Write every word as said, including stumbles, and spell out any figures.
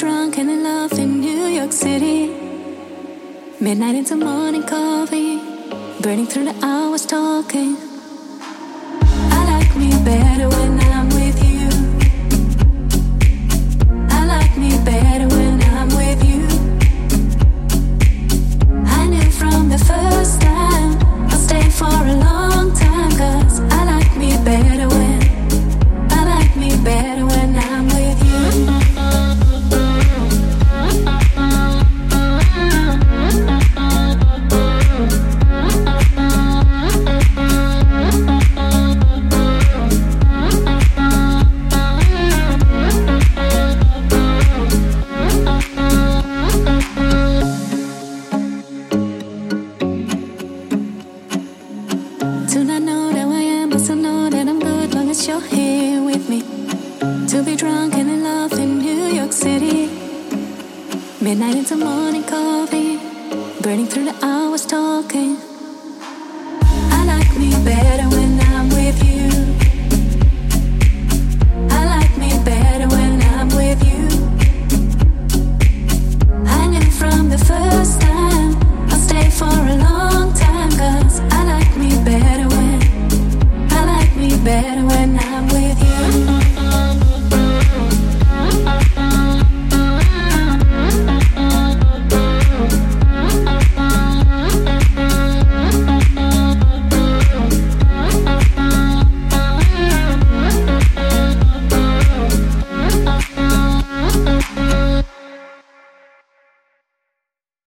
drunk and in love in New York City. Midnight into morning coffee, burning through the hours talking. I like me better when I'm with you. I like me better when I'm with you. I knew from the first time I'll stay for a long time, 'cause I like me better when I like me better when I'm with you. Do not know that I am, but still know that I'm good long as you're here with me. To be drunk and in love in New York City. Midnight into morning coffee, burning through the hours talking. I like me better when